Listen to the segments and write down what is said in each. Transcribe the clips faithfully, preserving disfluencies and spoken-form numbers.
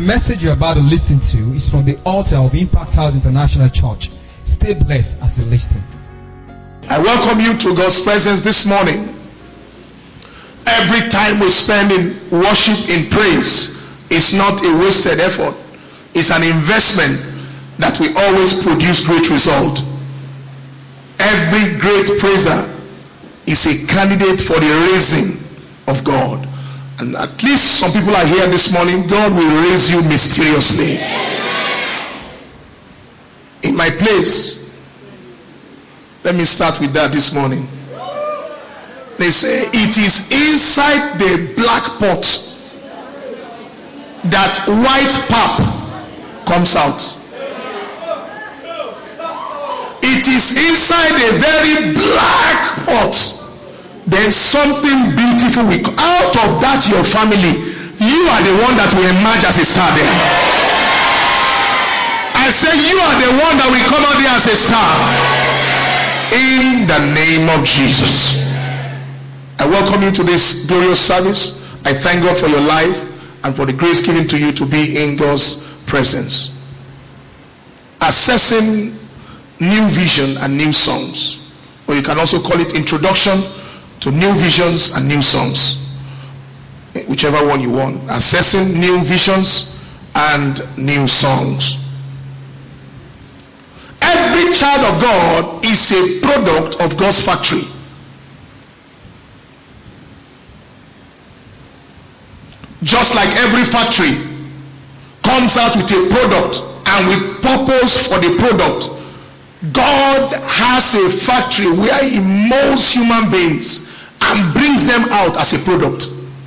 message you're about to listen to is from the altar of Impact House International Church. Stay blessed as you listen. I welcome you to God's presence this morning. Every time we spend in worship, in praise, is not a wasted effort. It's an investment that will always produce great result. Every great praiser is a candidate for the raising of God. And at least some people are here this morning. God will raise you mysteriously. In my place, let me start with that this morning. They say it is inside the black pot that white pap comes out. It is inside a very black pot, then something beautiful will come out of that. Your family, you are the one that will emerge as a star there. I say you are the one that will come out there as a star. In the name of Jesus, I welcome you to this glorious service. I thank God for your life and for the grace given to you to be in God's presence. Assessing new vision and new songs, or you can also call it introduction to new visions and new songs, whichever one you want. Assessing new visions and new songs. Every child of God is a product of God's factory. Just like every factory comes out with a product and with purpose for the product, God has a factory where He molds human beings and brings them out as a product.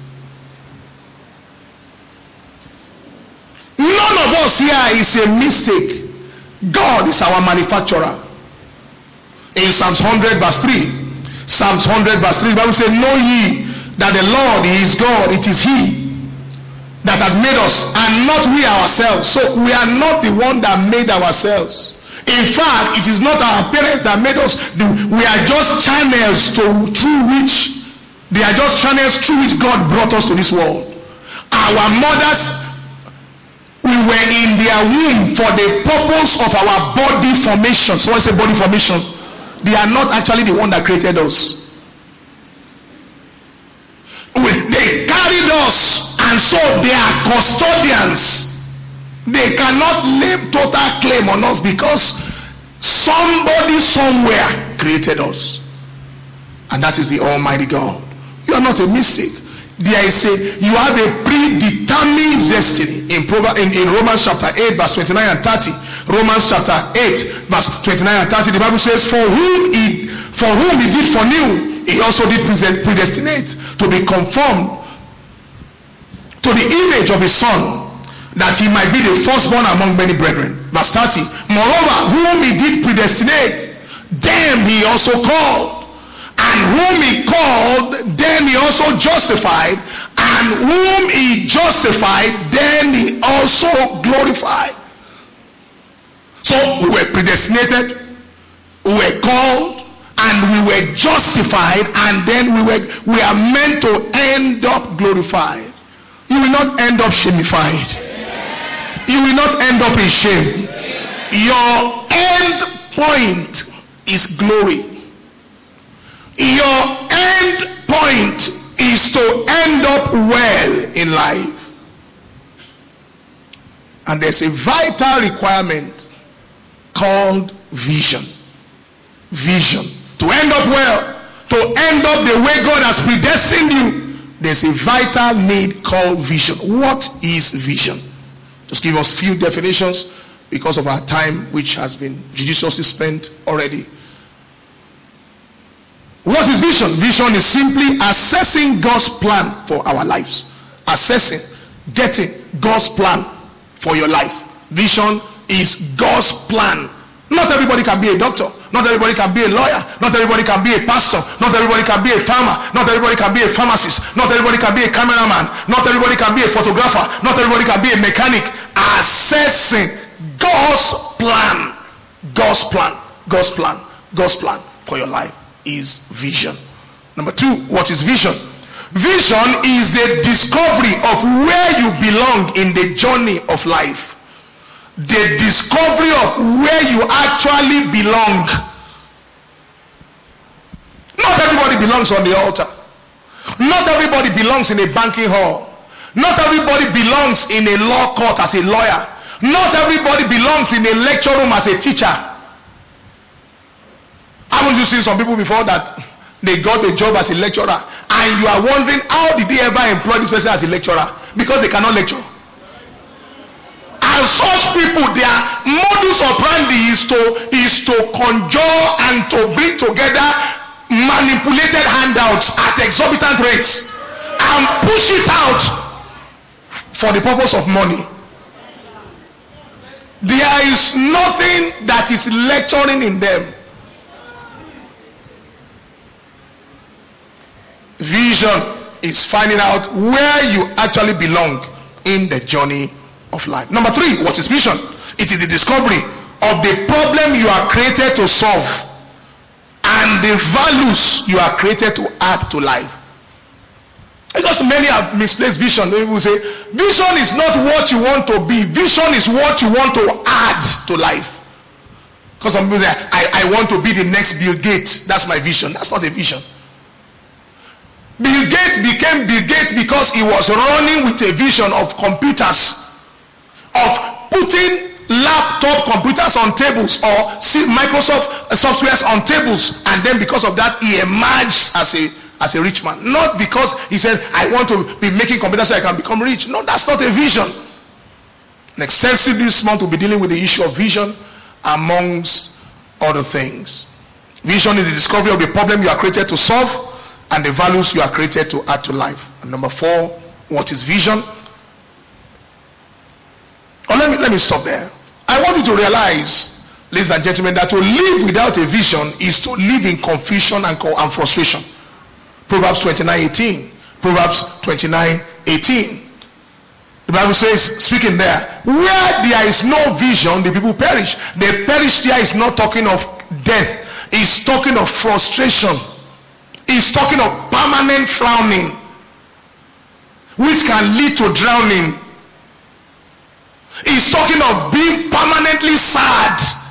None of us here is a mistake. God is our manufacturer. In Psalms one hundred verse three, Psalms one hundred verse three, the Bible says, know ye that the Lord is God. It is He that has made us and not we ourselves. So we are not the one that made ourselves. In fact, it is not our parents that made us. We are just channels to, through which they are just channels through which God brought us to this world. Our mothers, we were in their womb for the purpose of our body formation. So what's a body formation? They are not actually the one that created us. They carried us, and so they are custodians. They cannot lay total claim on us because somebody somewhere created us, and that is the Almighty God. You are not a mistake. There is a you have a predetermined destiny. In, in, in Romans chapter eight verse twenty-nine and thirty, Romans chapter eight verse twenty-nine and thirty, the Bible says, for whom he for whom he did foreknew, He also did predestinate to be conformed to the image of His Son, that He might be the firstborn among many brethren. Verse thirty, moreover, whom He did predestinate, them He also called. And whom He called, them He also justified. And whom He justified, then He also glorified. So we were predestinated, we were called, and we were justified, and then we were we are meant to end up glorified. You will not end up shamified. You will not end up in shame. Your end point is glory. Your end point is to end up well in life. And there's a vital requirement called vision. Vision. To end up well, to end up the way God has predestined you, there's a vital need called vision. What is vision? Just give us few definitions because of our time, which has been judiciously spent already. What is vision? Vision is simply assessing God's plan for our lives. Assessing, getting God's plan for your life. Vision is God's plan. Not everybody can be a doctor. Not everybody can be a lawyer. Not everybody can be a pastor. Not everybody can be a farmer. Not everybody can be a pharmacist. Not everybody can be a cameraman. Not everybody can be a photographer. Not everybody can be a mechanic. Assessing God's plan. God's plan. God's plan. God's plan for your life is vision. Number two, what is vision? Vision is the discovery of where you belong in the journey of life. The discovery of where you actually belong. Not everybody belongs on the altar. Not everybody belongs in a banking hall. Not everybody belongs in a law court as a lawyer. Not everybody belongs in a lecture room as a teacher. Haven't you seen some people before that they got a job as a lecturer and you are wondering how did they ever employ this person as a lecturer? Because they cannot lecture. And such people, their modus operandi is to is to conjure and to bring together manipulated handouts at exorbitant rates and push it out for the purpose of money. There is nothing that is lecturing in them. Vision is finding out where you actually belong in the journey of life. Number three, what is vision? It is the discovery of the problem you are created to solve and the values you are created to add to life. Because many have misplaced vision. People say, vision is not what you want to be. Vision is what you want to add to life. Because some people say, I, I want to be the next Bill Gates. That's my vision. That's not a vision. Bill Gates became Bill Gates because he was running with a vision of computers, of putting laptop computers on tables or Microsoft softwares on tables, and then because of that he emerged as a as a rich man. Not because he said, I want to be making computers so I can become rich. No, that's not a vision. And extensively this month we'll be dealing with the issue of vision amongst other things. Vision is the discovery of the problem you are created to solve and the values you are created to add to life. And number four, what is vision? Oh, let me let me stop there. I want you to realize, ladies and gentlemen, that to live without a vision is to live in confusion and, and frustration. Proverbs twenty-nine eighteen. Proverbs twenty-nine eighteen. The Bible says, speaking there, where there is no vision, the people perish. The perish there is not talking of death. It's talking of frustration. It's talking of permanent frowning, which can lead to drowning. It's talking of being permanently sad.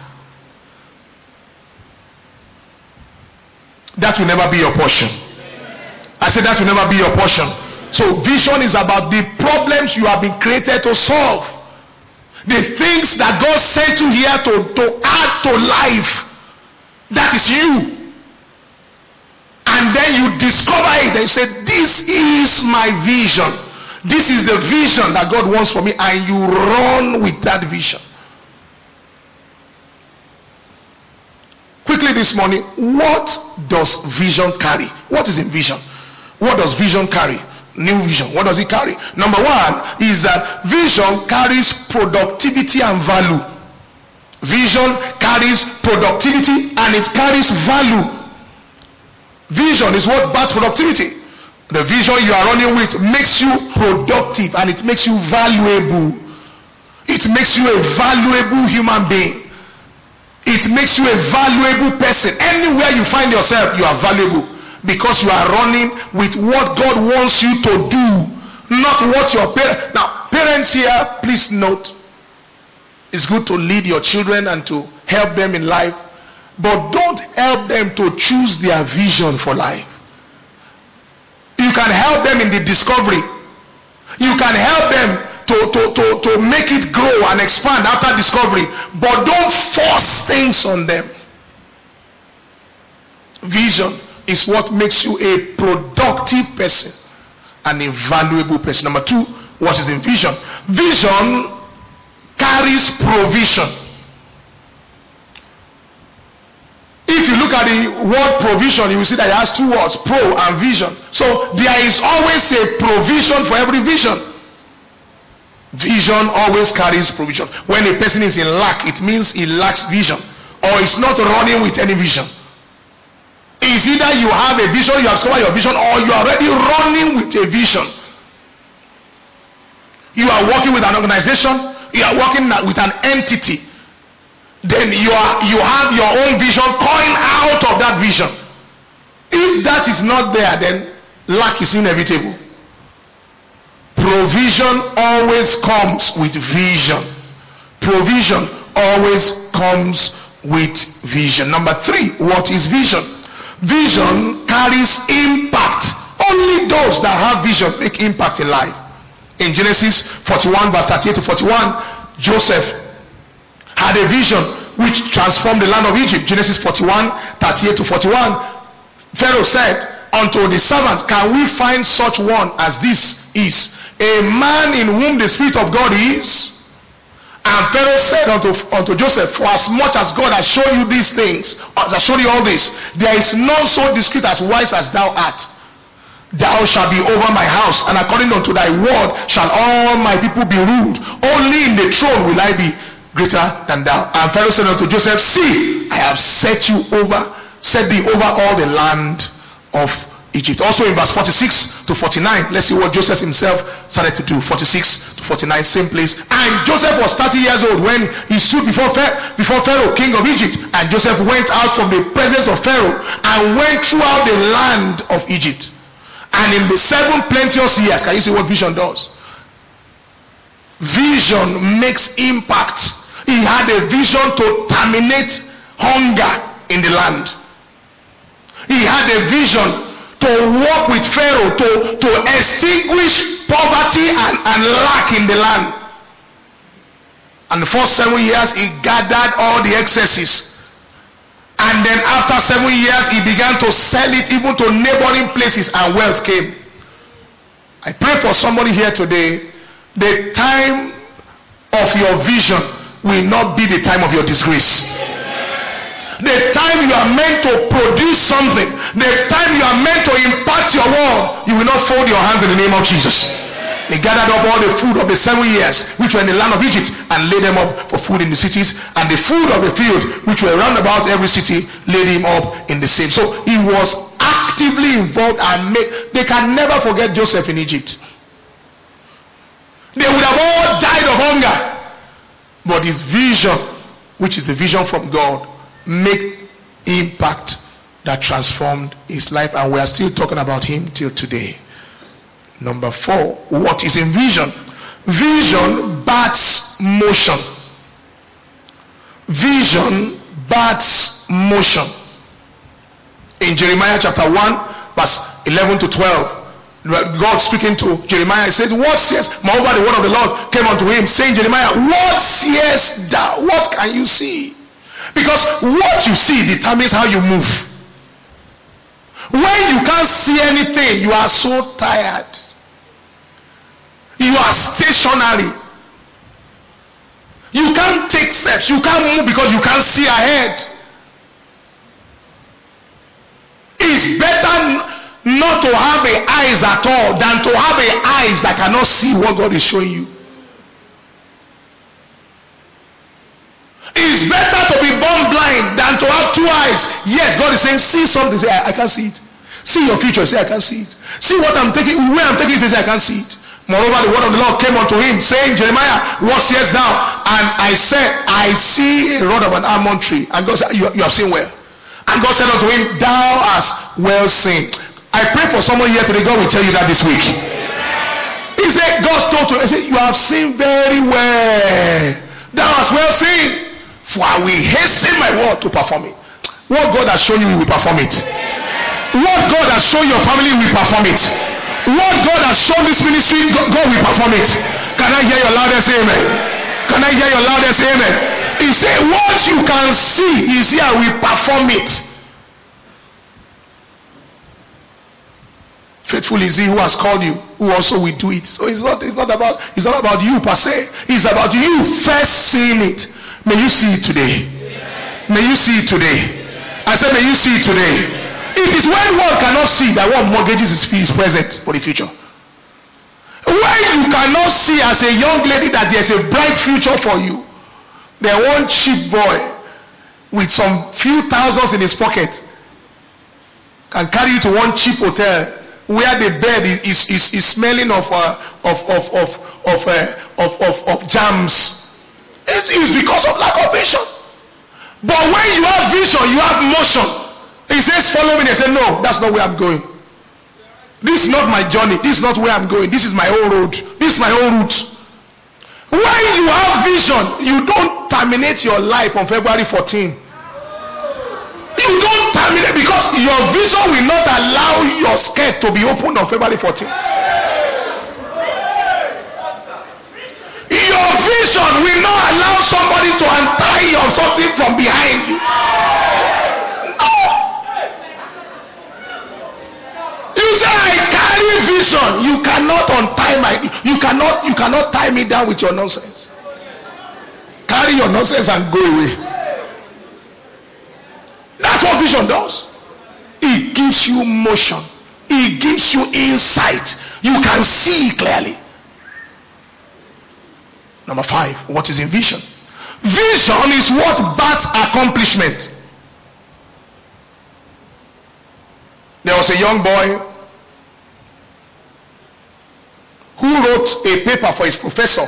That will never be your portion. I said that will never be your portion. So vision is about the problems you have been created to solve. The things that God sent you here to, to add to life. That is you. And then you discover it and you say, this is my vision. This is the vision that God wants for me, and you run with that vision. Quickly this morning, what does vision carry? What is in vision? What does vision carry? New vision. What does it carry? Number one is that vision carries productivity and value. Vision carries productivity and it carries value. Vision is what backs productivity. The vision you are running with makes you productive and it makes you valuable. It makes you a valuable human being. It makes you a valuable person. Anywhere you find yourself, you are valuable because you are running with what God wants you to do, not what your parents. Now, parents here, please note, it's good to lead your children and to help them in life. But don't help them to choose their vision for life. You can help them in the discovery. You can help them to, to, to, to make it grow and expand after discovery. But don't force things on them. Vision is what makes you a productive person and a valuable person. Number two, what is in vision? Vision carries provision. If you look at the word provision, you will see that it has two words, pro and vision. So there is always a provision for every vision. Vision always carries provision. When a person is in lack, it means he lacks vision, or is not running with any vision. It's either you have a vision, you have discovered your vision, or you are already running with a vision. You are working with an organization, you are working with an entity. Then you are you have your own vision coming out of that vision. If that is not there, then Lack is inevitable. Provision always comes with vision. Provision always comes with vision. Number three, what is vision? Vision carries impact. Only those that have vision make impact in life. In Genesis forty-one verse thirty-eight to forty-one, Joseph had a vision which transformed the land of Egypt. Genesis forty-one thirty-eight to forty-one. Pharaoh said unto the servants, can we find such one as this is, a man in whom the Spirit of God is? And Pharaoh said unto, unto Joseph, for as much as God has shown you these things, as has shown you all this, there is none so discreet as wise as thou art. Thou shalt be over my house, and according unto thy word shall all my people be ruled. Only in the throne will I be greater than thou. And Pharaoh said unto Joseph, see, I have set you over, set thee over all the land of Egypt. Also in verse forty-six to forty-nine, let's see what Joseph himself started to do. forty-six to forty-nine, same place. And Joseph was thirty years old when he stood before Pharaoh, before Pharaoh, king of Egypt. And Joseph went out from the presence of Pharaoh and went throughout the land of Egypt. And in the seven plenteous years, can you see what vision does? Vision makes impact. He had a vision to terminate hunger in the land. He had a vision to work with Pharaoh to, to extinguish poverty and, and lack in the land. And the first seven years, he gathered all the excesses. And then after seven years, he began to sell it even to neighboring places, and wealth came. I pray for somebody here today. The time of your vision will not be the time of your disgrace. The time you are meant to produce something, the time you are meant to impact your world, you will not fold your hands in the name of Jesus. They gathered up all the food of the seven years which were in the land of Egypt and laid them up for food in the cities, and the food of the field which were round about every city laid him up in the same. So he was actively involved and made. They can never forget Joseph in Egypt. They would have all died of hunger, but his vision, which is the vision from God, made impact that transformed his life, and we are still talking about him till today. Number four, what is in vision? Vision births motion. Vision births motion. In Jeremiah chapter one, verse eleven to twelve, God speaking to Jeremiah, he said, what says, moreover the word of the Lord came unto him, saying, Jeremiah, what seest thou? What can you see? Because what you see determines how you move. When you can't see anything, you are so tired. You are stationary. You can't take steps. You can't move because you can't see ahead. It's better not to have the eyes at all than to have the eyes that cannot see what God is showing you. It's better to be born blind than to have two eyes. Yes, God is saying, see something. Say, I, I can't see it. See your future. Say, I can't see it. See what I'm taking, where I'm taking it. Say, I can't see it. Moreover, the word of the Lord came unto him, saying, Jeremiah, what seest thou? And I said, I see a rod of an almond tree. And God said, you, you have seen well. And God said unto him, thou hast well seen. I pray for someone here today. God will tell you that this week. He said, God told to him, he said, you have seen very well. Thou hast well seen. For I will hasten my word to perform it. What God has shown you, He will perform it. What God has shown your family, He will perform it. What God has shown this ministry, God will perform it. Can I hear your loudest amen? Can I hear your loudest amen? He said, what you can see is here, we perform it. Faithful is he who has called you, who also will do it. So it's not, it's not about, it's not about you per se. It's about you first seeing it. May you see it today. May you see it today. I said, may you see it today. It is when one cannot see that one mortgages his fee is present for the future. When you cannot see as a young lady that there's a bright future for you, then one cheap boy with some few thousands in his pocket can carry you to one cheap hotel where the bed is, is, is, is smelling of, uh, of, of, of, of, uh, of, of, of jams. It is because of lack of vision. But when you have vision, you have motion. He says, follow me. They say, no, that's not where I'm going. This is not my journey. This is not where I'm going. This is my own road. This is my own route. When you have vision, you don't terminate your life on February fourteenth. You don't terminate because your vision will not allow your skirt to be opened on February fourteenth. Your vision will not allow somebody to untie you or something from behind you. No. You say I carry vision. You cannot untie my. You cannot. You cannot tie me down with your nonsense. Carry your nonsense and go away. That's what vision does. It gives you motion. It gives you insight. You can see clearly. Number five, what is in vision? Vision is what births accomplishment. There was a young boy who wrote a paper for his professor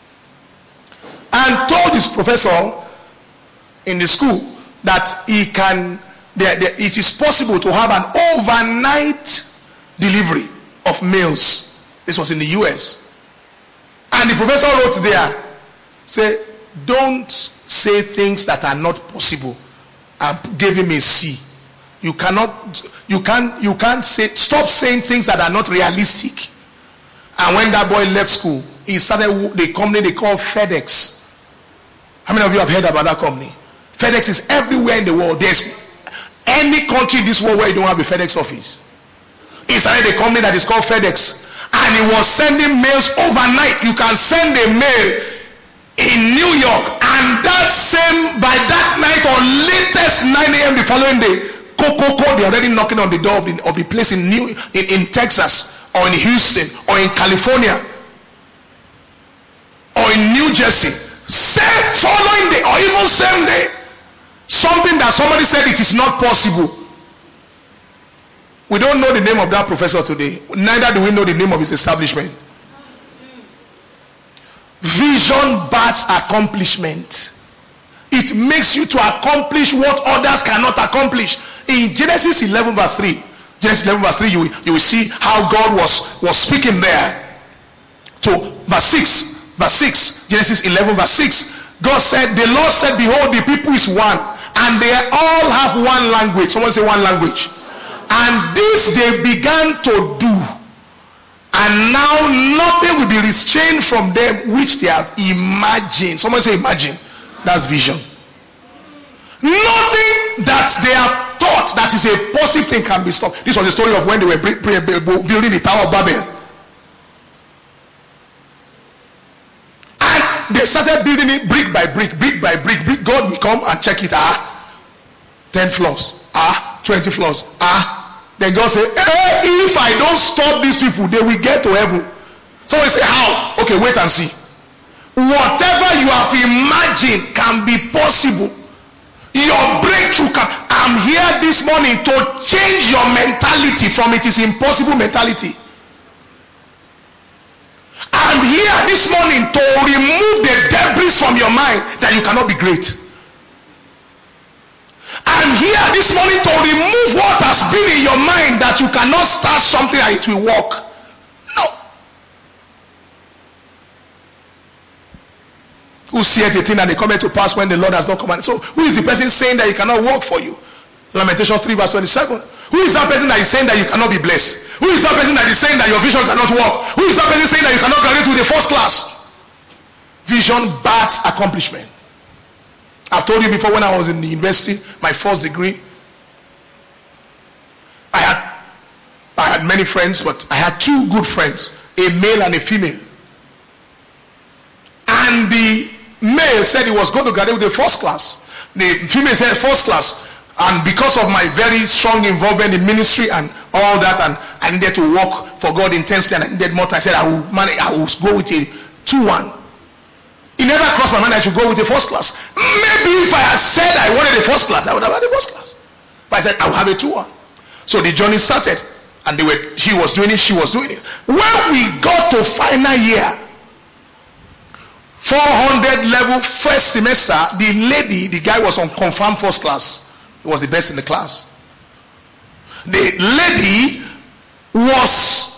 and told his professor in the school that he can, there, there, it is possible to have an overnight delivery of mails. This was in the U S. And the professor wrote there, say, don't say things that are not possible. I gave him a C. You cannot, you can't, you can't say, stop saying things that are not realistic. And when that boy left school, he started the company they call FedEx. How many of you have heard about that company? FedEx is everywhere in the world. There's any country in this world where you don't have a FedEx office. He started a company that is called FedEx. And he was sending mails overnight. You can send a mail in New York, and that same, by that night or latest nine a.m. the following day, Coco, they're already knocking on the door of the, of the place in New in, in Texas or in Houston or in California or in New Jersey. Same following day or even same day, something that somebody said it is not possible. We don't know the name of that professor today. Neither do we know the name of his establishment. Vision births accomplishment. It makes you to accomplish what others cannot accomplish. In Genesis eleven verse three, Genesis eleven verse three, you, you will see how God was, was speaking there. To verse six, verse six, Genesis eleven verse six, God said, the Lord said, behold, the people is one, and they all have one language. Someone say one language. And this they began to do. And now nothing will be restrained from them which they have imagined. Someone say imagine. That's vision. Nothing that they have thought that is a positive thing can be stopped. This was the story of when they were building the Tower of Babel. And they started building it brick by brick, brick by brick, brick. God will come and check it. Ah, ten floors. Ah, twenty floors. Ah. Then God said, hey, if I don't stop these people, they will get to heaven. So we say, how? Okay, wait and see. Whatever you have imagined can be possible. Your breakthrough can. I'm here this morning to change your mentality from it is impossible mentality. I'm here this morning to remove the debris from your mind that you cannot be great. I'm here this morning to remove what has been in your mind that you cannot start something and it will work. No. Who seeth a thing and they come to pass when the Lord has not commanded? So who is the person saying that it cannot work for you? Lamentation three verse twenty-seven. Who is that person that is saying that you cannot be blessed? Who is that person that is saying that your vision cannot work? Who is that person saying that you cannot graduate with the first class? Vision births accomplishment. I've told you before, when I was in the university, my first degree, I had I had many friends, but I had two good friends, a male and a female. And the male said he was going to graduate with the first class. The female said first class. And because of my very strong involvement in ministry and all that, and I needed to work for God intensely and I needed more time, I said I will manage, I will go with a two one. It never crossed my mind I should go with the first class. Maybe if I had said I wanted the first class, I would have had the first class. But I said I will have a two one. So the journey started, and they were. She was doing it. She was doing it. When we got to final year, four hundred level first semester, the lady, the guy was on confirmed first class. He was the best in the class. The lady was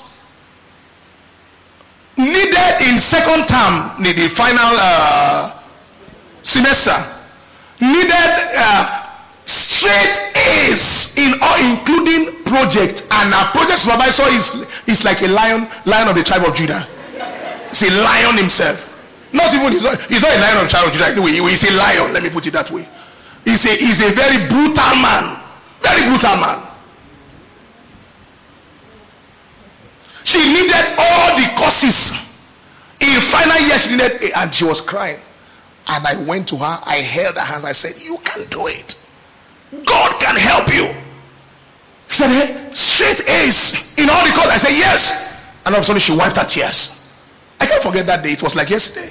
needed in second term, the, the final uh, semester, needed uh, straight A's in all, including project, and our project supervisor is is like a lion, lion of the tribe of Judah. He's a lion himself. Not even he's not, he's not a lion of the tribe of Judah. Anyway, he's a lion. Let me put it that way. He's a he's a very brutal man, very brutal man. She needed all the courses. In final year, she needed, and she was crying. And I went to her, I held her hands, I said, you can do it. God can help you. She said, hey, straight A's in all the courses. I said, yes. And all of a sudden, she wiped her tears. I can't forget that day. It was like yesterday.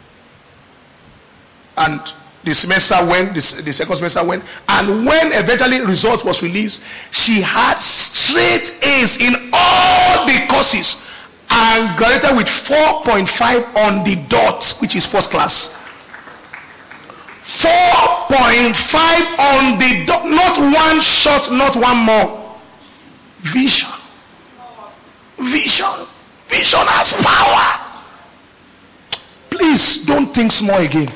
And the semester went, the, the second semester went, and when eventually result was released, she had straight A's in all the courses and graduated with four point five on the dot, which is first class. four point five on the dot, not one shot, not one more. Vision. Vision. Vision has power. Please don't think small again.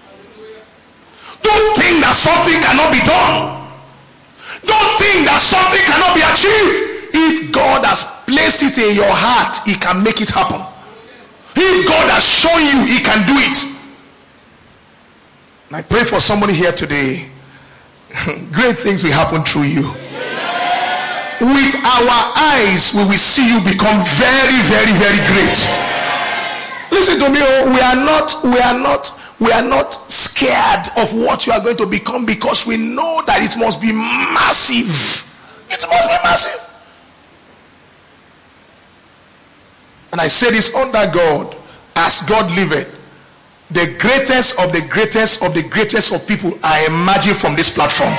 Don't think that something cannot be done. Don't think that something cannot be achieved. If God has placed it in your heart, He can make it happen. If God has shown you, He can do it. And I pray for somebody here today. Great things will happen through you. With our eyes, we will see you become very, very, very great. Listen to me. Oh, we are not, we are not, we are not scared of what you are going to become, because we know that it must be massive. It must be massive. And I say this under God, as God liveth, the greatest of the greatest of the greatest of people are emerging from this platform.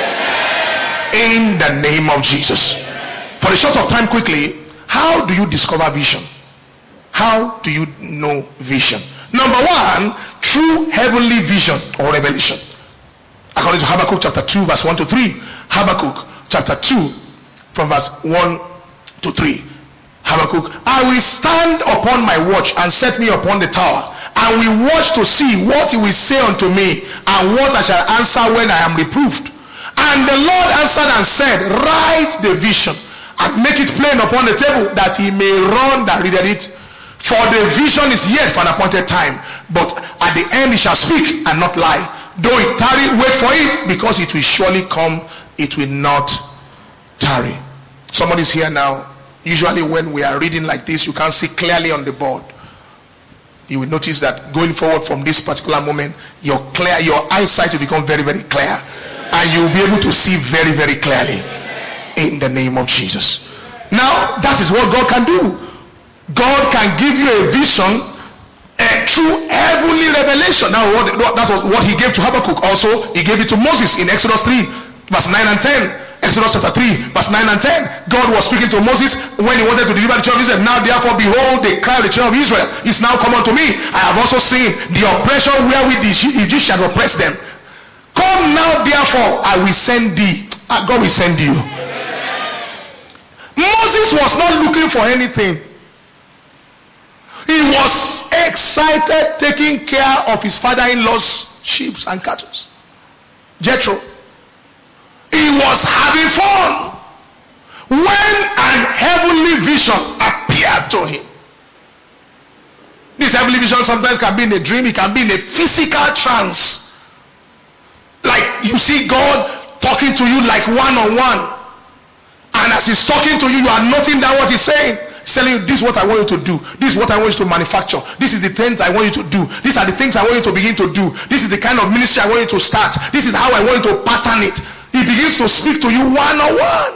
In the name of Jesus. For a short of time, quickly, how do you discover vision? How do you know vision? Number one, true heavenly vision or revelation. According to Habakkuk chapter two, verse one to three. Habakkuk chapter two, from verse one to three. Habakkuk, I will stand upon my watch and set me upon the tower, and will watch to see what he will say unto me, and what I shall answer when I am reproved. And the Lord answered and said, write the vision and make it plain upon the table, that he may run that readeth it. For the vision is yet for an appointed time, but at the end he shall speak and not lie. Though it tarry, wait for it, because it will surely come, it will not tarry. Somebody's here now. Usually when we are reading like this, you can't see clearly on the board. You will notice that going forward from this particular moment, your clear, your eyesight will become very, very clear, and you will be able to see very, very clearly. In the name of Jesus. Now, that is what God can do. God can give you a vision, a true heavenly revelation. Now, what, that's what he gave to Habakkuk. Also, he gave it to Moses in Exodus three, verse nine and ten. Exodus chapter three, verse nine and ten. God was speaking to Moses when he wanted to deliver the children of Israel. Now, therefore, behold, the cry of the children of Israel is now come unto me. I have also seen the oppression wherewith the Egyptians oppress them. Come now, therefore, I will send thee. God will send you. Moses was not looking for anything. He was excited taking care of his father-in-law's sheep and cattle. Jethro. He was having fun when an heavenly vision appeared to him. This heavenly vision sometimes can be in a dream, it can be in a physical trance. Like you see God talking to you like one-on-one. And as he's talking to you, you are noting down what he's saying. He's telling you, this is what I want you to do. This is what I want you to manufacture. This is the things I want you to do. These are the things I want you to begin to do. This is the kind of ministry I want you to start. This is how I want you to pattern it. He begins to speak to you one-on-one.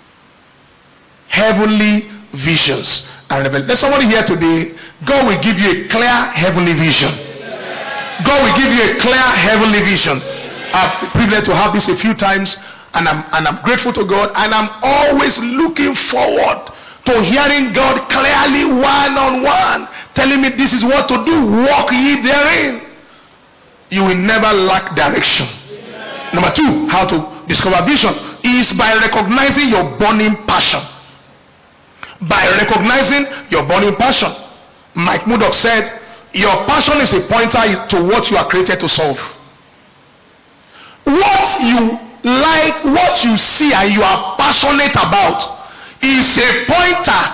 Heavenly visions and revelation. There's somebody here today. God will give you a clear heavenly vision. God will give you a clear heavenly vision. I've been privileged to have this a few times. And I'm, and I'm grateful to God, and I'm always looking forward to hearing God clearly one-on-one, telling me this is what to do, walk ye therein. You will never lack direction. Yeah. Number two, how to discover vision is by recognizing your burning passion. By recognizing your burning passion. Mike Murdoch said, your passion is a pointer to what you are created to solve. What you like, what you see and you are passionate about is a pointer.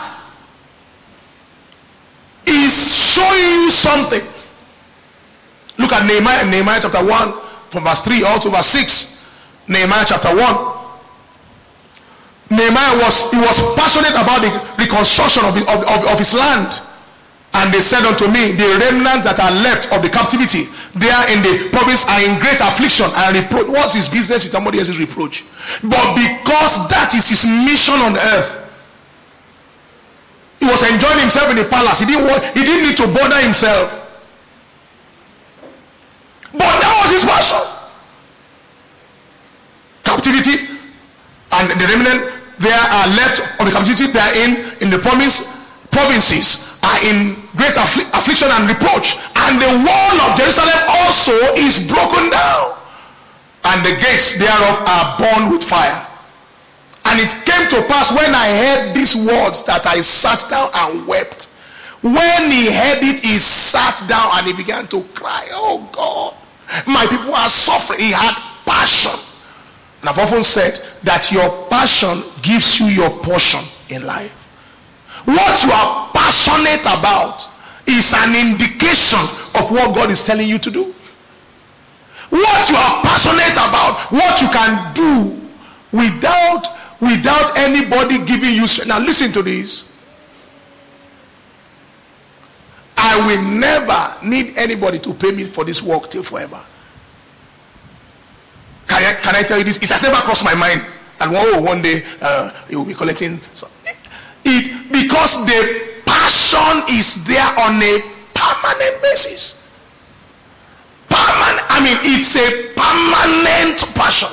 Is showing you something. Look at Nehemiah, Nehemiah chapter one from verse three all to verse six. Nehemiah chapter one. Nehemiah was he was passionate about the reconstruction of, the, of, of, of his land. And they said unto me, the remnants that are left of the captivity there in the province are in great affliction and reproach. What's his business with somebody else's reproach? But because that is his mission on earth, he was enjoying himself in the palace. He didn't want, he didn't need to bother himself. But that was his passion. Captivity, and the remnant there are left of the captivity they are in in the province provinces are in great affl- affliction and reproach, and the wall of Jerusalem also is broken down, and the gates thereof are burned with fire. And it came to pass when I heard these words that I sat down and wept. When he heard it, he sat down and he began to cry, oh God, my people are suffering. He had passion. And I've often said that your passion gives you your portion in life. What you are passionate about is an indication of what God is telling you to do. What you are passionate about, what you can do without without anybody giving you strength. Now listen to this. I will never need anybody to pay me for this work till forever. Can I, can I tell you this? It has never crossed my mind. And oh, one day uh, you will be collecting some. It, because the passion is there on a permanent basis. Permanent. I mean, it's a permanent passion.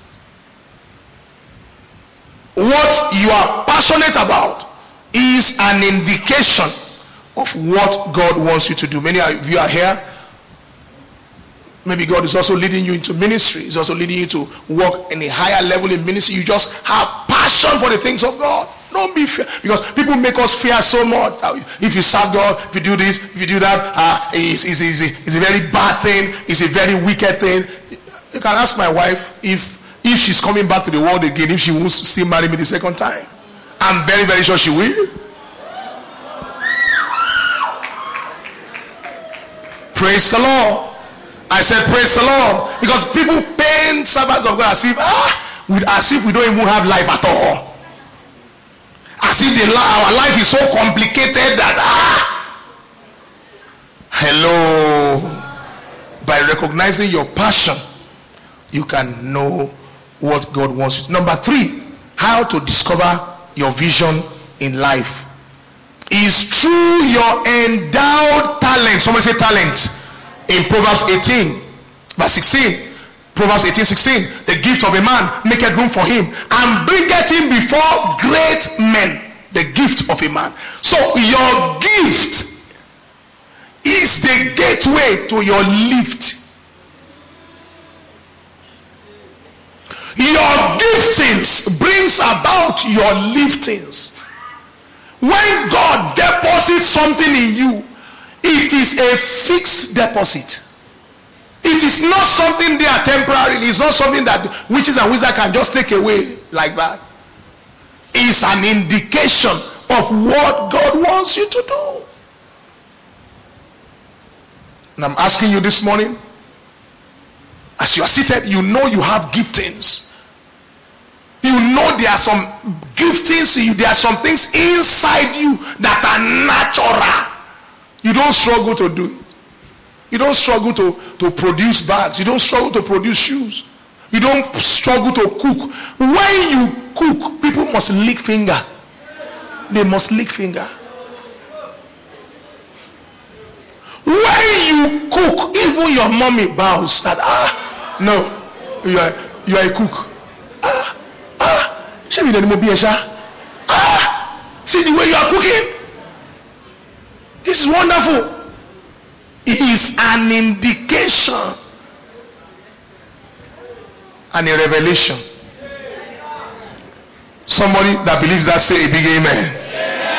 What you are passionate about is an indication of what God wants you to do. Many of you are here. Maybe God is also leading you into ministry. He's also leading you to work in a higher level in ministry. You just have passion for the things of God. Don't be fear. Because people make us fear so much. If you serve God, if you do this, if you do that, uh, it's, it's, it's, it's a very bad thing. It's a very wicked thing. You can ask my wife if if she's coming back to the world again, if she won't still marry me the second time. I'm very, very sure she will. Praise the Lord. I said praise the Lord. Because people paint servants of God as if ah, as if we don't even have life at all. As if the, our life is so complicated that ah. Hello. By recognizing your passion, you can know what God wants you to. Number three, how to discover your vision in life is through your endowed talent. Somebody say talent. In Proverbs eighteen, verse sixteen. Proverbs eighteen, sixteen. The gift of a man maketh room for him, and bringeth him before great men. The gift of a man. So your gift is the gateway to your lift. Your giftings brings about your liftings. When God deposits something in you, it is a fixed deposit. It is not something there temporarily. It's not something that witches and wizards can just take away like that. It's an indication of what God wants you to do. And I'm asking you this morning, as you are seated, you know you have giftings. You know there are some giftings in you. There are some things inside you that are natural. You don't struggle to do it. You don't struggle to, to produce bags. You don't struggle to produce shoes. You don't struggle to cook. When you cook, people must lick finger. They must lick finger. When you cook, even your mommy bows that, ah, no, you are, you are a cook. Ah, ah, show me the name of Ah, see the way you are cooking. This is wonderful. It is an indication and a revelation. Somebody that believes that, say a big amen.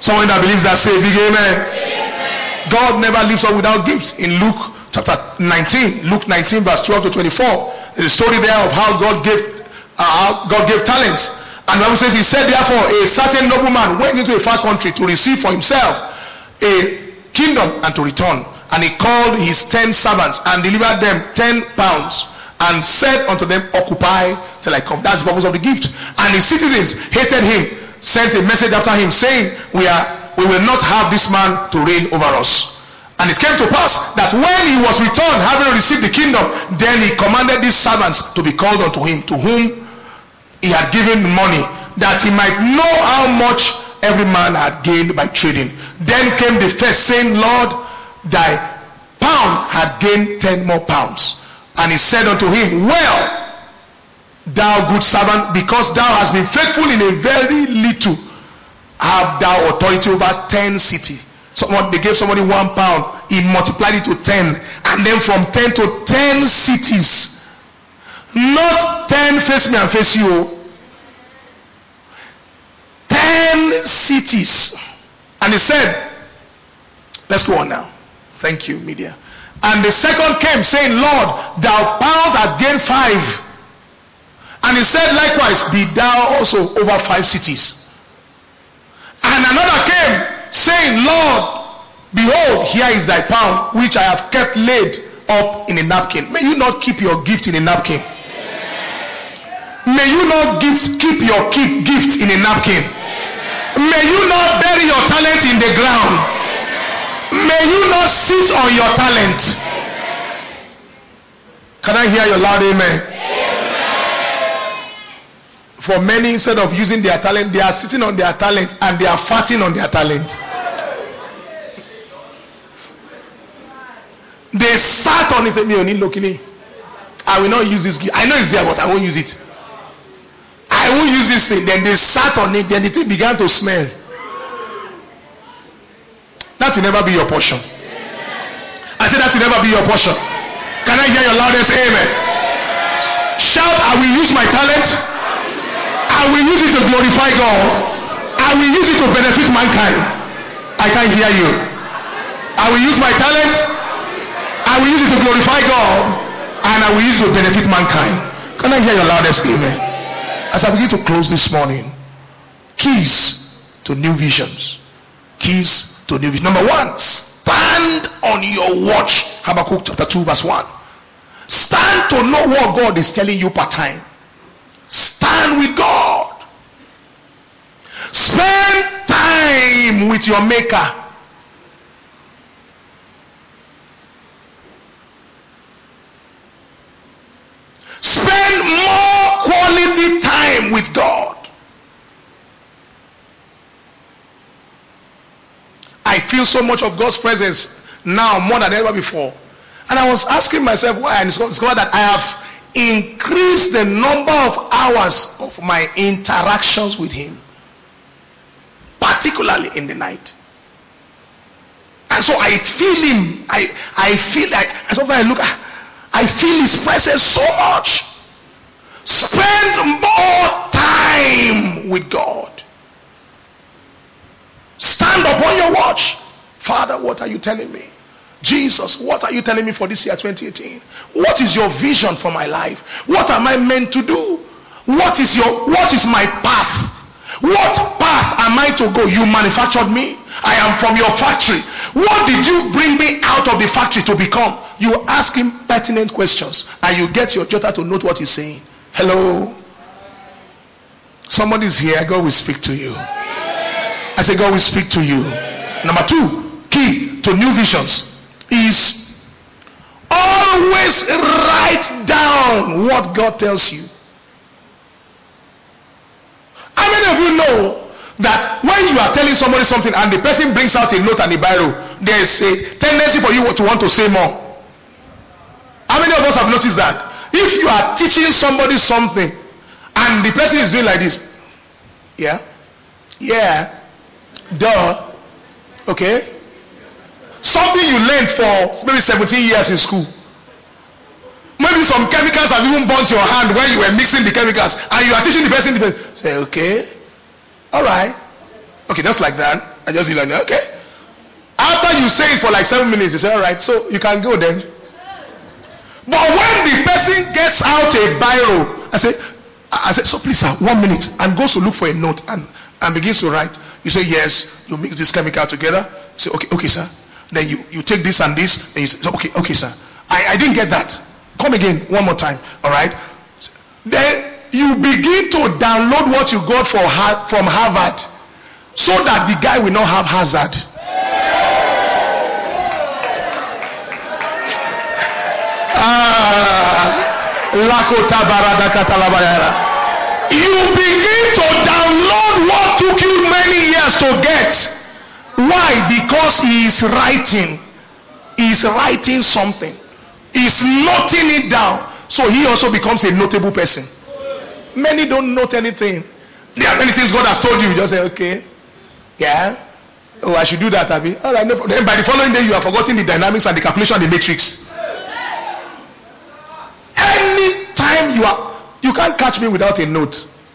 Someone that believes that, say big amen. Amen. God never leaves us without gifts. In Luke chapter nineteen, Luke nineteen verse twelve to twenty-four, there's a story there of how God gave uh, God gave talents. And the Bible says, he said, therefore, a certain nobleman went into a far country to receive for himself a kingdom and to return. And he called his ten servants and delivered them ten pounds and said unto them, occupy till I come. That's the purpose of the gift. And his citizens hated him, sent a message after him saying, we are we will not have this man to reign over us. And it came to pass that when he was returned, having received the kingdom, then he commanded these servants to be called unto him, to whom he had given money, that he might know how much every man had gained by trading. Then came the first, saying, Lord, thy pound had gained ten more pounds. And he said unto him, well, thou good servant, because thou hast been faithful in a very little, have thou authority over ten cities. Someone, they gave somebody one pound, he multiplied it to ten, and then from ten to ten cities. Not ten face me and face you. Ten cities. And he said, let's go on now. Thank you, media. And the second came saying, Lord, thou pounds hast gained five. And he said, likewise, be thou also over five cities. And another came saying, Lord, behold, here is thy pound, which I have kept laid up in a napkin. May you not keep your gift in a napkin. May you not gift, keep your keep gift in a napkin. May you not bury your talent in the ground. May you not sit on your talent. Can I hear your loud amen? For many, instead of using their talent, they are sitting on their talent and they are farting on their talent. They sat on it and said, I will not use this gift. I know it's there, but I won't use it. I won't use this thing. Then they sat on it, then the thing began to smell. That will never be your portion. I said that will never be your portion. Can I hear your loudest amen? Shout, I will use my talent. I will use it to glorify God. I will use it to benefit mankind. I can't hear you. I will use my talent. I will use it to glorify God. And I will use it to benefit mankind. Can I hear your loudest amen? As I begin to close this morning, keys to new visions. Keys to new visions. Number one, stand on your watch. Habakkuk chapter two verse one. Stand to know what God is telling you part time. Stand with God. Spend time with your maker. Spend more quality time with God. I feel so much of God's presence now more than ever before. And I was asking myself why, and it's discovered that I have increased the number of hours of my interactions with Him, particularly in the night. And so I feel Him. I I feel like I sometimes I look. I feel His presence so much. Spend more time with God. Stand upon your watch. Father, what are you telling me? Jesus, what are you telling me for this year twenty eighteen? What is your vision for my life? What am I meant to do? What is your what is my path? What path am I to go? You manufactured me. I am from your factory. What did you bring me out of the factory to become? You ask him pertinent questions and you get your daughter to note what he's saying. Hello? Somebody's here. God will speak to you. I say God will speak to you. Number two, key to new visions is always write down what God tells you. How many of you know that when you are telling somebody something and the person brings out a note and a biro, there is a tendency for you to want to say more? How many of us have noticed that? If you are teaching somebody something and the person is doing like this, yeah, yeah, duh, okay, something you learned for maybe seventeen years in school, maybe some chemicals have even burnt your hand when you were mixing the chemicals, and you are teaching the person, the person say, okay, all right, okay, just like that. I just like, okay. After you say it for like seven minutes, you say, all right, so you can go then. But when the person gets out a biro, I say, I say, so please sir, one minute, and goes to look for a note and, and begins to write. You say, yes, you mix this chemical together. You say, okay, okay, sir. Then you, you take this and this, and you say, okay, okay, sir. I, I didn't get that. Come again, one more time. All right. Then you begin to download what you got for, from Harvard, so that the guy will not have hazard. Ah, you begin to download what took you many years to get. Why? Because he is writing. He is writing something. He is noting it down. So he also becomes a notable person. Many don't note anything. There are many things God has told you. You just say, okay, yeah. Oh, I should do that, Abby. All right, no problem. Then by the following day, you have forgotten the dynamics and the calculation and the matrix. Anytime you are, you can't catch me without a note.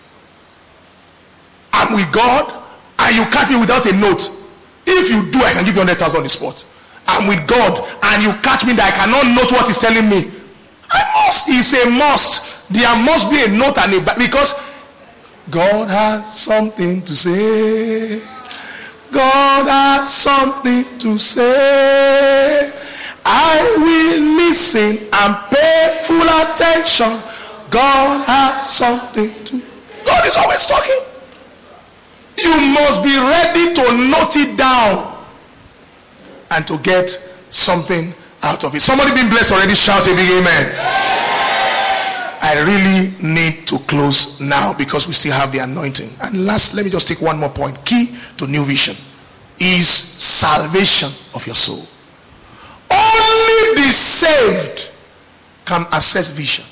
I'm with God, and you catch me without a note. If you do, I can give you one hundred thousand on the spot. I'm with God, and you catch me that I cannot note what He's telling me. I must. It's a must. There must be a note and a because God has something to say. God has something to say. I will listen and pay full attention. God has something to. God is always talking. You must be ready to note it down and to get something out of it. Somebody been blessed already? Shout a big amen. I really need to close now because we still have the anointing. And last, let me just take one more point. Key to new vision is salvation of your soul. Only the saved can access vision.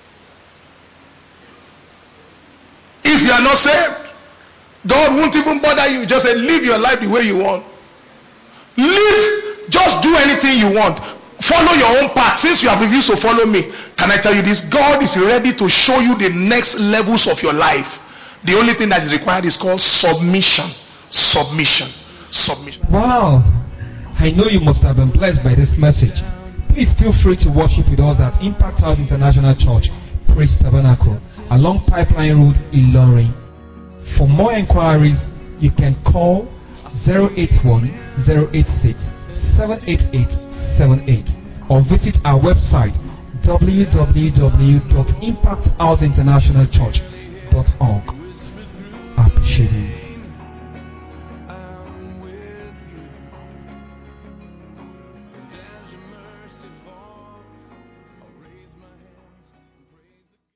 If you are not saved, God won't even bother you. Just say, live your life the way you want. Live, just do anything you want. Follow your own path. Since you have refused to follow me, can I tell you this? God is ready to show you the next levels of your life. The only thing that is required is called submission. Submission. Submission. Wow. I know you must have been blessed by this message. Please feel free to worship with us at Impact House International Church, Praise Tabernacle, along Pipeline Road, Ilorin. For more inquiries, you can call zero eight one, zero eight six, seven eight eight seven eight or visit our website w w w dot impact house international church dot org. I appreciate you.